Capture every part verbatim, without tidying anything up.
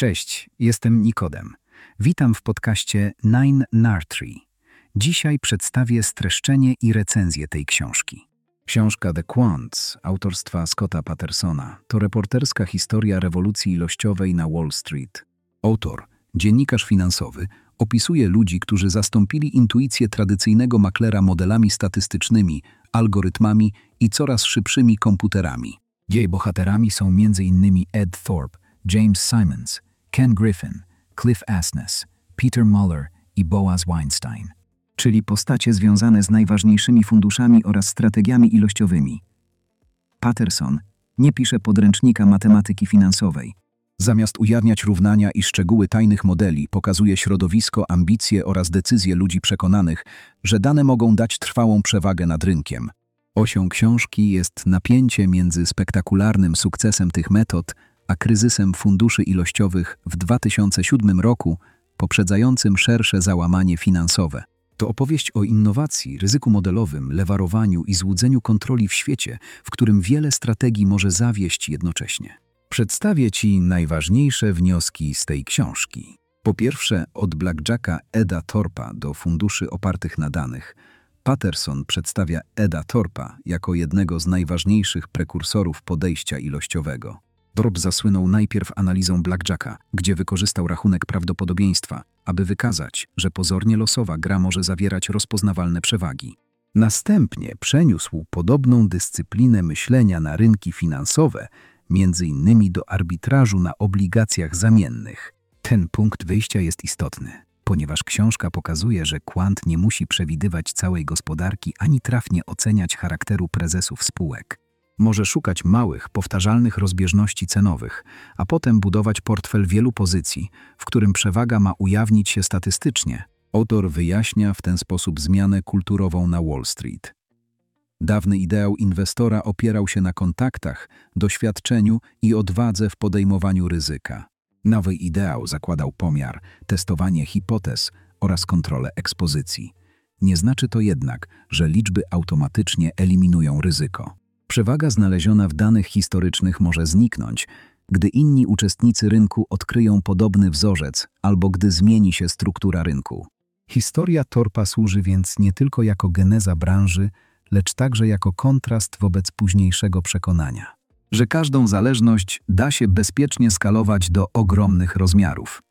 Cześć, jestem Nikodem. Witam w podcaście Nine Nartree. Dzisiaj przedstawię streszczenie i recenzję tej książki. Książka The Quants autorstwa Scotta Pattersona to reporterska historia rewolucji ilościowej na Wall Street. Autor, dziennikarz finansowy, opisuje ludzi, którzy zastąpili intuicję tradycyjnego maklera modelami statystycznymi, algorytmami i coraz szybszymi komputerami. Jej bohaterami są między innymi Ed Thorpe, James Simons, Ken Griffin, Cliff Asness, Peter Muller i Boaz Weinstein, czyli postacie związane z najważniejszymi funduszami oraz strategiami ilościowymi. Patterson nie pisze podręcznika matematyki finansowej. Zamiast ujawniać równania i szczegóły tajnych modeli, pokazuje środowisko, ambicje oraz decyzje ludzi przekonanych, że dane mogą dać trwałą przewagę nad rynkiem. Osią książki jest napięcie między spektakularnym sukcesem tych metod a kryzysem funduszy ilościowych w dwa tysiące siódmym roku, poprzedzającym szersze załamanie finansowe. To opowieść o innowacji, ryzyku modelowym, lewarowaniu i złudzeniu kontroli w świecie, w którym wiele strategii może zawieść jednocześnie. Przedstawię Ci najważniejsze wnioski z tej książki. Po pierwsze, od blackjacka Eda Thorpa do funduszy opartych na danych. Patterson przedstawia Eda Thorpa jako jednego z najważniejszych prekursorów podejścia ilościowego. Thorpe zasłynął najpierw analizą blackjacka, gdzie wykorzystał rachunek prawdopodobieństwa, aby wykazać, że pozornie losowa gra może zawierać rozpoznawalne przewagi. Następnie przeniósł podobną dyscyplinę myślenia na rynki finansowe, między innymi do arbitrażu na obligacjach zamiennych. Ten punkt wyjścia jest istotny, ponieważ książka pokazuje, że kwant nie musi przewidywać całej gospodarki ani trafnie oceniać charakteru prezesów spółek. Może szukać małych, powtarzalnych rozbieżności cenowych, a potem budować portfel wielu pozycji, w którym przewaga ma ujawnić się statystycznie. Autor wyjaśnia w ten sposób zmianę kulturową na Wall Street. Dawny ideał inwestora opierał się na kontaktach, doświadczeniu i odwadze w podejmowaniu ryzyka. Nowy ideał zakładał pomiar, testowanie hipotez oraz kontrolę ekspozycji. Nie znaczy to jednak, że liczby automatycznie eliminują ryzyko. Przewaga znaleziona w danych historycznych może zniknąć, gdy inni uczestnicy rynku odkryją podobny wzorzec albo gdy zmieni się struktura rynku. Historia Thorpa służy więc nie tylko jako geneza branży, lecz także jako kontrast wobec późniejszego przekonania, że każdą zależność da się bezpiecznie skalować do ogromnych rozmiarów.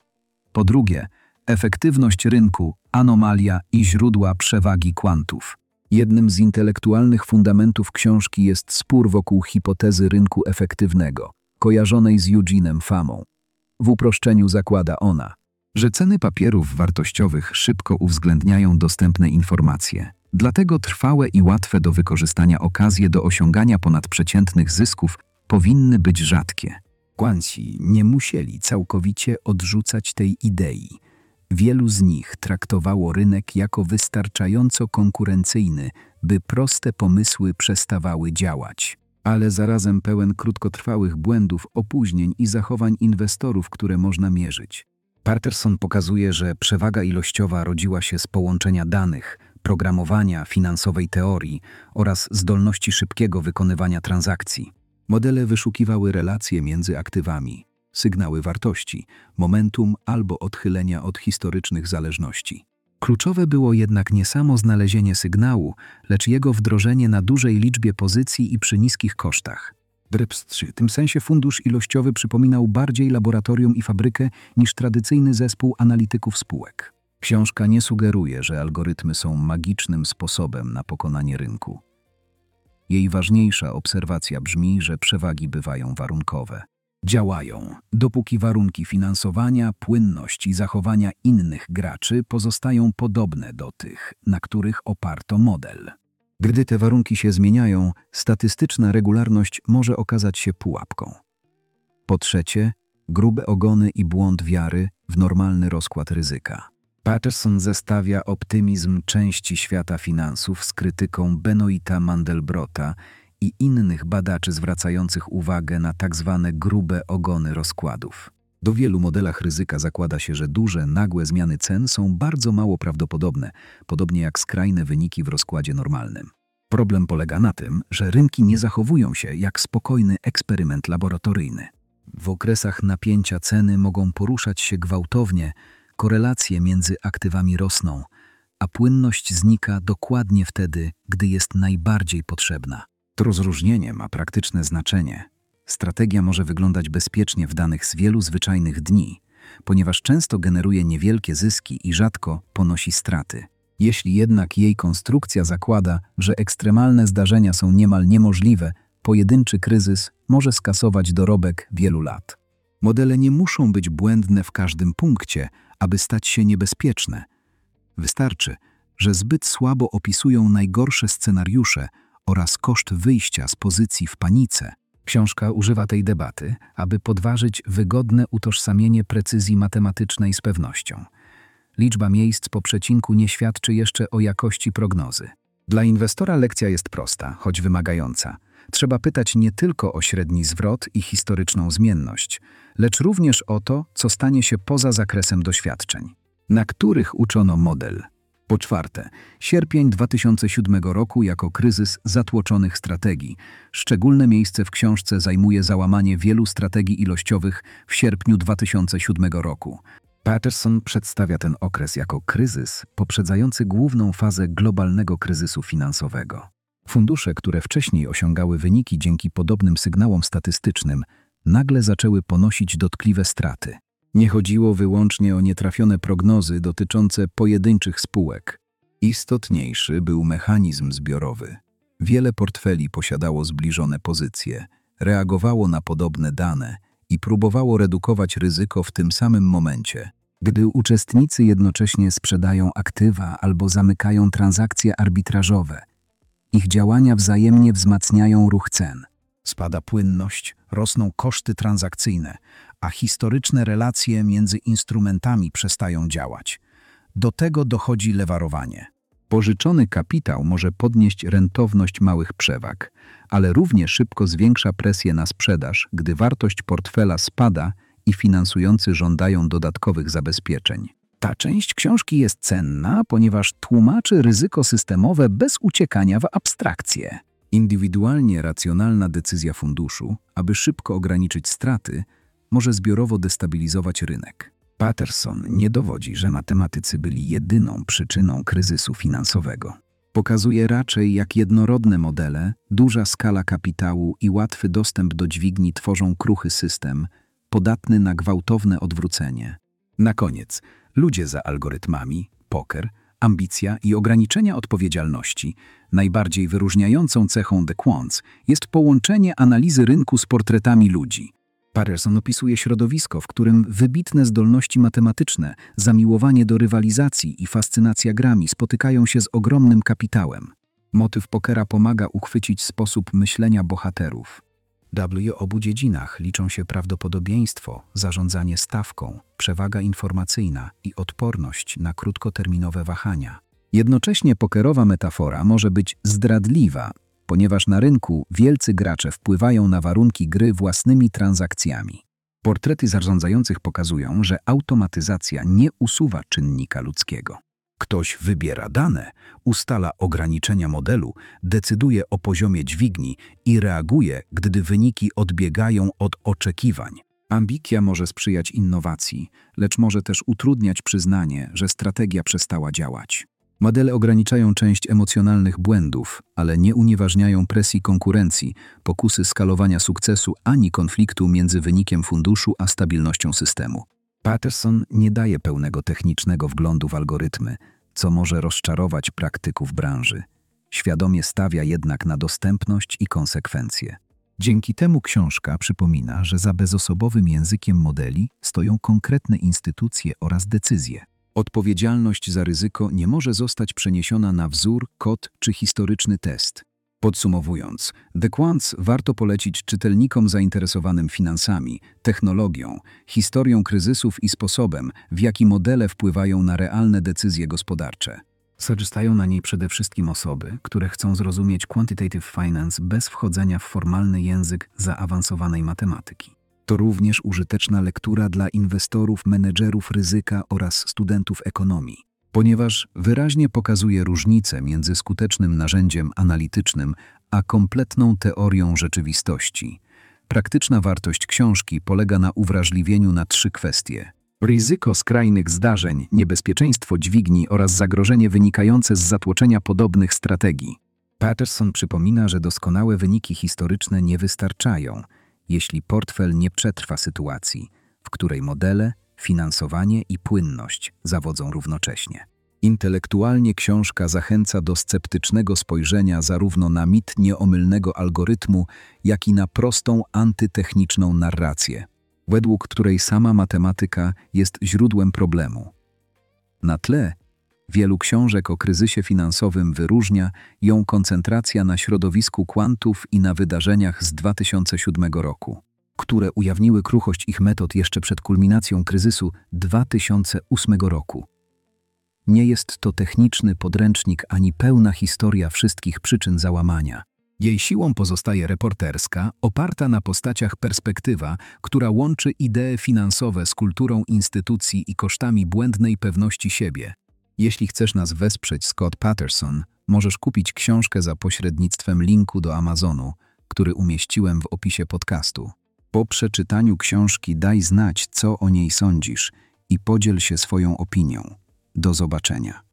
Po drugie, efektywność rynku, anomalia i źródła przewagi kwantów. Jednym z intelektualnych fundamentów książki jest spór wokół hipotezy rynku efektywnego, kojarzonej z Eugenem Famą. W uproszczeniu zakłada ona, że ceny papierów wartościowych szybko uwzględniają dostępne informacje. Dlatego trwałe i łatwe do wykorzystania okazje do osiągania ponadprzeciętnych zysków powinny być rzadkie. Quantsi nie musieli całkowicie odrzucać tej idei. Wielu z nich traktowało rynek jako wystarczająco konkurencyjny, by proste pomysły przestawały działać, ale zarazem pełen krótkotrwałych błędów, opóźnień i zachowań inwestorów, które można mierzyć. Patterson pokazuje, że przewaga ilościowa rodziła się z połączenia danych, programowania, finansowej teorii oraz zdolności szybkiego wykonywania transakcji. Modele wyszukiwały relacje między aktywami, sygnały wartości, momentum albo odchylenia od historycznych zależności. Kluczowe było jednak nie samo znalezienie sygnału, lecz jego wdrożenie na dużej liczbie pozycji i przy niskich kosztach. W tym sensie fundusz ilościowy przypominał bardziej laboratorium i fabrykę niż tradycyjny zespół analityków spółek. Książka nie sugeruje, że algorytmy są magicznym sposobem na pokonanie rynku. Jej ważniejsza obserwacja brzmi, że przewagi bywają warunkowe. Działają, dopóki warunki finansowania, płynność i zachowania innych graczy pozostają podobne do tych, na których oparto model. Gdy te warunki się zmieniają, statystyczna regularność może okazać się pułapką. Po trzecie, grube ogony i błąd wiary w normalny rozkład ryzyka. Patterson zestawia optymizm części świata finansów z krytyką Benoita Mandelbrota i innych badaczy zwracających uwagę na tak zwane grube ogony rozkładów. Do wielu modelach ryzyka zakłada się, że duże, nagłe zmiany cen są bardzo mało prawdopodobne, podobnie jak skrajne wyniki w rozkładzie normalnym. Problem polega na tym, że rynki nie zachowują się jak spokojny eksperyment laboratoryjny. W okresach napięcia ceny mogą poruszać się gwałtownie, korelacje między aktywami rosną, a płynność znika dokładnie wtedy, gdy jest najbardziej potrzebna. To rozróżnienie ma praktyczne znaczenie. Strategia może wyglądać bezpiecznie w danych z wielu zwyczajnych dni, ponieważ często generuje niewielkie zyski i rzadko ponosi straty. Jeśli jednak jej konstrukcja zakłada, że ekstremalne zdarzenia są niemal niemożliwe, pojedynczy kryzys może skasować dorobek wielu lat. Modele nie muszą być błędne w każdym punkcie, aby stać się niebezpieczne. Wystarczy, że zbyt słabo opisują najgorsze scenariusze oraz koszt wyjścia z pozycji w panice. Książka używa tej debaty, aby podważyć wygodne utożsamienie precyzji matematycznej z pewnością. Liczba miejsc po przecinku nie świadczy jeszcze o jakości prognozy. Dla inwestora lekcja jest prosta, choć wymagająca. Trzeba pytać nie tylko o średni zwrot i historyczną zmienność, lecz również o to, co stanie się poza zakresem doświadczeń, na których uczono model. Po czwarte, sierpień dwa tysiące siódmego roku jako kryzys zatłoczonych strategii. Szczególne miejsce w książce zajmuje załamanie wielu strategii ilościowych w sierpniu dwa tysiące siódmego roku. Patterson przedstawia ten okres jako kryzys poprzedzający główną fazę globalnego kryzysu finansowego. Fundusze, które wcześniej osiągały wyniki dzięki podobnym sygnałom statystycznym, nagle zaczęły ponosić dotkliwe straty. Nie chodziło wyłącznie o nietrafione prognozy dotyczące pojedynczych spółek. Istotniejszy był mechanizm zbiorowy. Wiele portfeli posiadało zbliżone pozycje, reagowało na podobne dane i próbowało redukować ryzyko w tym samym momencie. Gdy uczestnicy jednocześnie sprzedają aktywa albo zamykają transakcje arbitrażowe, ich działania wzajemnie wzmacniają ruch cen. Spada płynność, rosną koszty transakcyjne, a historyczne relacje między instrumentami przestają działać. Do tego dochodzi lewarowanie. Pożyczony kapitał może podnieść rentowność małych przewag, ale równie szybko zwiększa presję na sprzedaż, gdy wartość portfela spada i finansujący żądają dodatkowych zabezpieczeń. Ta część książki jest cenna, ponieważ tłumaczy ryzyko systemowe bez uciekania w abstrakcję. Indywidualnie racjonalna decyzja funduszu, aby szybko ograniczyć straty, może zbiorowo destabilizować rynek. Patterson nie dowodzi, że matematycy byli jedyną przyczyną kryzysu finansowego. Pokazuje raczej, jak jednorodne modele, duża skala kapitału i łatwy dostęp do dźwigni tworzą kruchy system, podatny na gwałtowne odwrócenie. Na koniec, ludzie za algorytmami, poker, ambicja i ograniczenia odpowiedzialności. Najbardziej wyróżniającą cechą The Quants jest połączenie analizy rynku z portretami ludzi. Patterson opisuje środowisko, w którym wybitne zdolności matematyczne, zamiłowanie do rywalizacji i fascynacja grami spotykają się z ogromnym kapitałem. Motyw pokera pomaga uchwycić sposób myślenia bohaterów. W obu dziedzinach liczą się prawdopodobieństwo, zarządzanie stawką, przewaga informacyjna i odporność na krótkoterminowe wahania. Jednocześnie pokerowa metafora może być zdradliwa, ponieważ na rynku wielcy gracze wpływają na warunki gry własnymi transakcjami. Portrety zarządzających pokazują, że automatyzacja nie usuwa czynnika ludzkiego. Ktoś wybiera dane, ustala ograniczenia modelu, decyduje o poziomie dźwigni i reaguje, gdy wyniki odbiegają od oczekiwań. Ambicja może sprzyjać innowacji, lecz może też utrudniać przyznanie, że strategia przestała działać. Modele ograniczają część emocjonalnych błędów, ale nie unieważniają presji konkurencji, pokusy skalowania sukcesu ani konfliktu między wynikiem funduszu a stabilnością systemu. Patterson nie daje pełnego technicznego wglądu w algorytmy, co może rozczarować praktyków branży. Świadomie stawia jednak na dostępność i konsekwencje. Dzięki temu książka przypomina, że za bezosobowym językiem modeli stoją konkretne instytucje oraz decyzje. Odpowiedzialność za ryzyko nie może zostać przeniesiona na wzór, kod czy historyczny test. Podsumowując, The Quants warto polecić czytelnikom zainteresowanym finansami, technologią, historią kryzysów i sposobem, w jaki modele wpływają na realne decyzje gospodarcze. Korzystają na niej przede wszystkim osoby, które chcą zrozumieć quantitative finance bez wchodzenia w formalny język zaawansowanej matematyki. To również użyteczna lektura dla inwestorów, menedżerów ryzyka oraz studentów ekonomii, ponieważ wyraźnie pokazuje różnicę między skutecznym narzędziem analitycznym a kompletną teorią rzeczywistości. Praktyczna wartość książki polega na uwrażliwieniu na trzy kwestie: ryzyko skrajnych zdarzeń, niebezpieczeństwo dźwigni oraz zagrożenie wynikające z zatłoczenia podobnych strategii. Patterson przypomina, że doskonałe wyniki historyczne nie wystarczają, jeśli portfel nie przetrwa sytuacji, w której modele, finansowanie i płynność zawodzą równocześnie. Intelektualnie książka zachęca do sceptycznego spojrzenia zarówno na mit nieomylnego algorytmu, jak i na prostą, antytechniczną narrację, według której sama matematyka jest źródłem problemu. Na tle wielu książek o kryzysie finansowym wyróżnia ją koncentracja na środowisku kwantów i na wydarzeniach z dwa tysiące siódmego roku, które ujawniły kruchość ich metod jeszcze przed kulminacją kryzysu dwa tysiące ósmego roku. Nie jest to techniczny podręcznik ani pełna historia wszystkich przyczyn załamania. Jej siłą pozostaje reporterska, oparta na postaciach perspektywa, która łączy idee finansowe z kulturą instytucji i kosztami błędnej pewności siebie. Jeśli chcesz nas wesprzeć, Scott Patterson, możesz kupić książkę za pośrednictwem linku do Amazonu, który umieściłem w opisie podcastu. Po przeczytaniu książki daj znać, co o niej sądzisz i podziel się swoją opinią. Do zobaczenia.